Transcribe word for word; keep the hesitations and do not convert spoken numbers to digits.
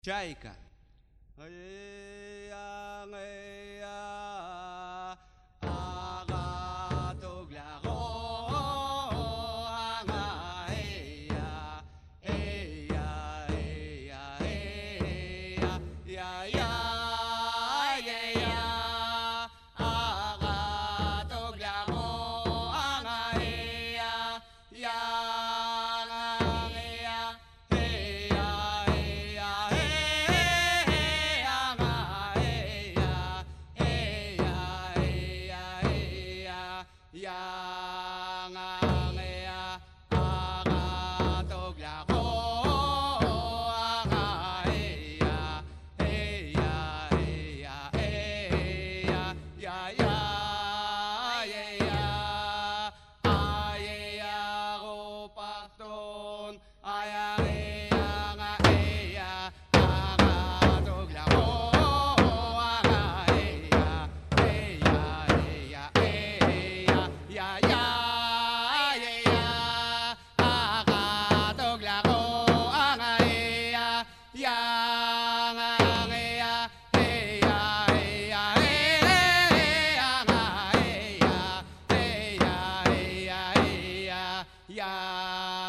Chayka. Ay, ang ay, ah, agatugla ko ang ay, ah, ay, ah, ay, ah, ay, ah, ya, ya, ay, ah, agatugla ko ang ay, ah, ya. Yang ang iya agatugla ko ang iya iya iya iya ya ya iya iya ko pakton ay iya nga iya agatugla ko ang iya iya iya ya ya ya agatugla ko ang iya yang ang iya iya iya iya iya iya iya